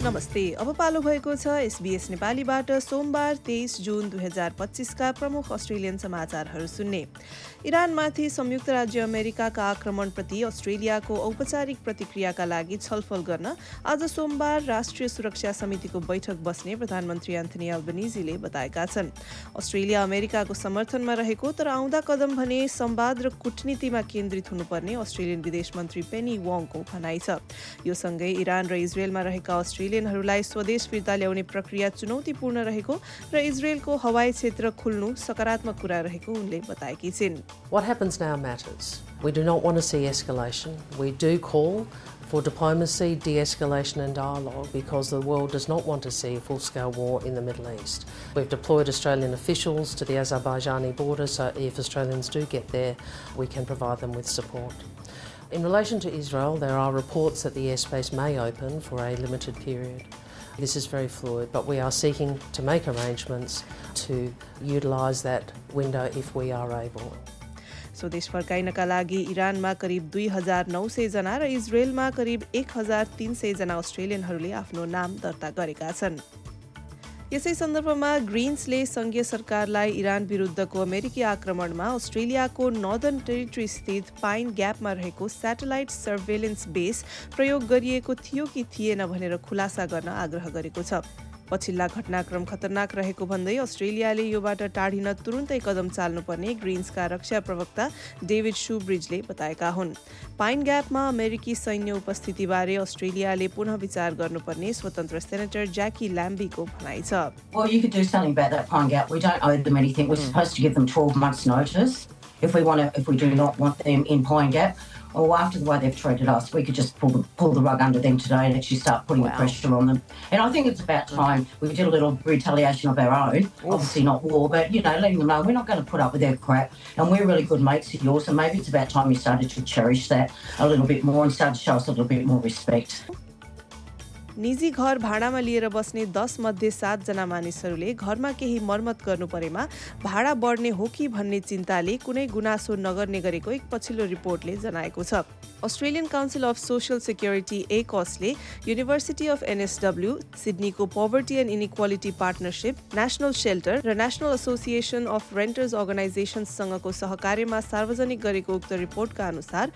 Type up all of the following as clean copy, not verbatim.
नमस्ते, अब पालो भएको छ SBS नेपालीबाट सोमबार 23 जुन 2025 का प्रमुख अस्ट्रेलियन समाचारहरू सुन्ने। इरानमाथि संयुक्त राज्य अमेरिकाका आक्रमणप्रति अस्ट्रेलियाको औपचारिक प्रतिक्रियाका लागि छलफल गर्न आज सोमबार राष्ट्रिय सुरक्षा समितिको बैठक बस्ने प्रधानमन्त्री एन्थनी अल्बनीजीले बताएका छन्। अस्ट्रेलिया अमेरिकाको समर्थनमा रहेको तर आउँदा कदम भने संवाद र कूटनीतिमा केन्द्रित हुनुपर्ने अस्ट्रेलियन विदेश मन्त्री पेनी वोङको भनाइ छ। यो सँगै इरान र इजरायलमा रहेका अस्ट्रेलियनहरूलाई स्वदेश फिर्ता ल्याउने प्रक्रिया चुनौतीपूर्ण रहेको र इजरायलको हवाई क्षेत्र खुल्नु सकारात्मक कुरा रहेको उनले बताएकी छिन्। What happens now matters. We do not want to see escalation. We do call for diplomacy, de-escalation and dialogue because the world does not want to see a full-scale war in the Middle East. We've deployed Australian officials to the Azerbaijani border so if Australians do get there, we can provide them with support. In relation to Israel, there are reports that the airspace may open for a limited period. This is very fluid, but we are seeking to make arrangements to utilise that window if we are able. स्वदेश फर्काइनका लागि इरानमा करिब 2,900 जना र इजरायलमा करिब 1,300 जना अस्ट्रेलियनहरूले आफ्नो नाम दर्ता गरेका छन्। यसै सन्दर्भमा ग्रीन्सले संघीय सरकारलाई इरान विरुद्धको अमेरिकी आक्रमणमा अस्ट्रेलियाको नर्दर्न टेरिटरी स्थित पाइन ग्यापमा रहेको स्याटेलाइट सर्भेलेन्स बेस प्रयोग गरिएको थियो कि थिएन भनेर खुलासा गर्न आग्रह गरेको छ। पछिल्ला घटनाक्रम खतरनाक रहेको भन्दै अस्ट्रेलियाले योबाट टाढिन तुरुन्तै कदम चाल्नुपर्ने ग्रीन्सका रक्षा प्रवक्ता डेभिड शूब्रिजले बताएका हुन्। पाइन ग्यापमा अमेरिकी सैन्य उपस्थितिबारे अस्ट्रेलियाले पुनः विचार गर्नुपर्ने स्वतन्त्र सेनेटर ज्याकी ल्याम्बीको भनाइ छ। Well, you could do something about that Pine Gap. We don't owe them anything. We're supposed to give them 12 months' notice if we do not want them in Pine Gap. Or after the way they've treated us, we could just pull the rug under them today and actually start putting the pressure on them. And I think it's about time we did a little retaliation of our own. Obviously not war, but, letting them know we're not going to put up with their crap. And we're really good mates of yours, and maybe it's about time you started to cherish that a little bit more and started to show us a little bit more respect. निजी घर भाडामा लिएर बस्ने 10 मध्ये 7 जना मानिसहरूले घरमा केही मर्मत गर्नु परेमा भाडा बढ्ने हो कि भन्ने चिन्ताले कुनै गुनासो नगर्ने गरेको एक पछिल्लो रिपोर्टले जनाएको छ। Australian council of social security ACOS-ले युनिभर्सिटी अफ NSW, सिडनीको poverty and inequality partnership, national shelter र नेशनल एसोसिएसन अफ रेन्टर्स अर्गनाइजेसन्ससँगको सहकार्यमा सार्वजनिक गरेको उक्त रिपोर्टका अनुसार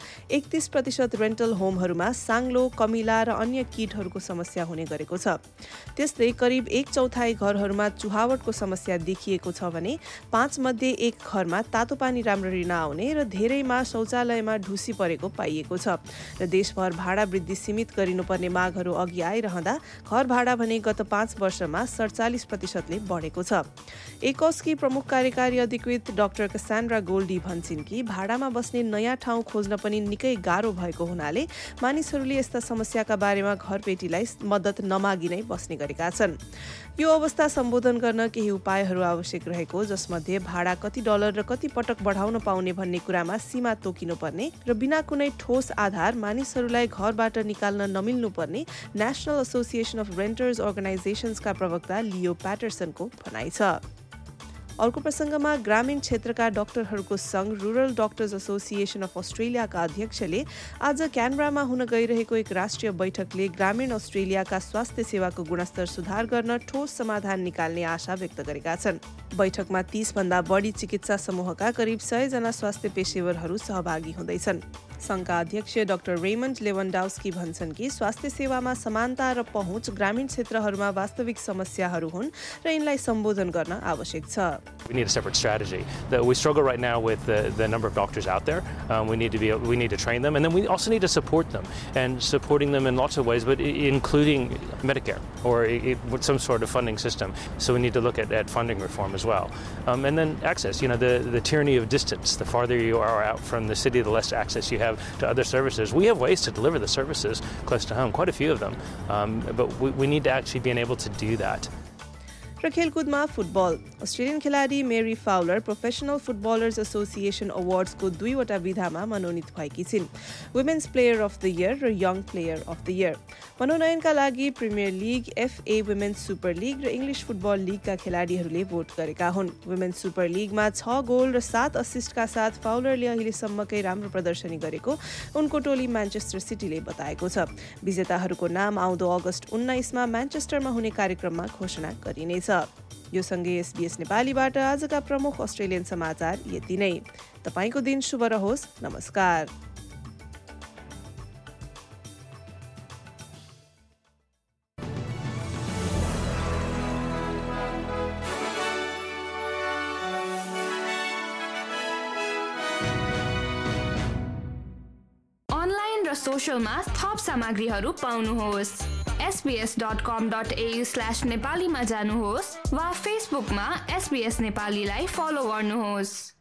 31% रेन्टल होमहरूमा साङ्लो, कमिला र अन्य कीटहरूको समस्या हुने गरेको छ। त्यस्तै करिब 1/4 घरहरूमा चुहावटको समस्या देखिएको छ भने 5 मध्ये 1 घरमा तातो पानी राम्ररी नआउने र धेरैमा शौचालयमा ढुसी परेको पाइएको छ। र देशभर भाडा वृद्धि सीमित गरिनुपर्ने मागहरू अघि आइरहँदा घर भाडा भने गत 5 वर्षमा 47%ले बढेको छ। एकोसकी प्रमुख कार्यकारी अधिकृत डाक्टर कसान्ड्रा गोल्डी भन्छन् कि भाडामा बस्ने नयाँ ठाउँ खोज्न पनि निकै गाह्रो भएको हुनाले मानिसहरूले यस्ता समस्याका बारेमा घरपेटीलाई मद्दत नमागी नै बस्ने गरेका छन्। यो अवस्था सम्बोधन गर्न केही उपायहरू आवश्यक रहेको, जसमध्ये भाडा कति डलर र कति पटक बढाउन पाउने भन्ने कुरामा सीमा तोकिनुपर्ने र बिना कुनै ठोस आधार मानिसहरूलाई घरबाट निकाल्न नमिल्नुपर्ने नेशनल एसोसिएसन अफ रेन्टर्स अर्गनाइजेसन्सका प्रवक्ता लियो प्याटरसनको भनाइ छ। अर्को प्रसङ्गमा ग्रामीण क्षेत्रका डाक्टरहरूको संघ रुरल डाक्टर्स एसोसिएसन अफ अस्ट्रेलियाका अध्यक्षले आज क्यानबरामा हुन गइरहेको एक राष्ट्रिय बैठकले ग्रामीण अस्ट्रेलियाका स्वास्थ्य सेवाको गुणस्तर सुधार गर्न ठोस समाधान निकाल्ने आशा व्यक्त गरेका छन्। बैठकमा 30 भन्दा बढी चिकित्सा समूहका करिब 100 जना स्वास्थ्य पेशेवरहरू सहभागी हुँदैछन्। संघका अध्यक्ष डाक्टर रेमन्ड लेवन्डाउस्की भन्छन् कि स्वास्थ्य सेवामा समानता र पहुँच ग्रामीण क्षेत्रहरूमा वास्तविक समस्याहरू हुन् र यिनलाई सम्बोधन गर्न आवश्यक छ। We need a separate strategy. We struggle right now with the number of doctors out there. We need to train them, and then we also need to support them, and supporting them in lots of ways, but including Medicare or some sort of funding system. So we need to look at funding reform as well, and then access. The tyranny of distance. The farther you are out from the city, the less access you have to other services. We have ways to deliver the services close to home, quite a few of them, but we need to actually be able to do that. र खेलकुदमा football Australian खेलाडी Mary Fowler professional footballers association अवार्ड्सको 2वटा विधामा मनोनित भएकी छिन्, women's player of the year र young player of the year. मनोनयनका लागि premier league, FA women's super league र इङ्ग्लिस फुटबल लिगका खेलाडीहरूले भोट गरेका हुन्। वुमेन्स सुपर लिगमा 6 गोल र 7 असिस्टका साथ फाउलरले अहिलेसम्मकै राम्रो प्रदर्शनी गरेको उनको टोली म्यान्चेस्टर सिटीले बताएको छ। विजेताहरूको नाम आउँदो अगस्त 19मा म्यान्चेस्टरमा हुने कार्यक्रममा घोषणा गरिनेछ। यो सँगै SBS नेपालीबाट आजका प्रमुख अस्ट्रेलियन समाचार यति नै। तपाईको दिन शुभ रहोस्। नमस्कार। अनलाइन र सोशलमा थप सामग्रीहरू पाउनुहोस्। sbs.com.au/नेपालीमा जानुहोस् वा फेसबुकमा SBS नेपालीलाई फलो गर्नुहोस्।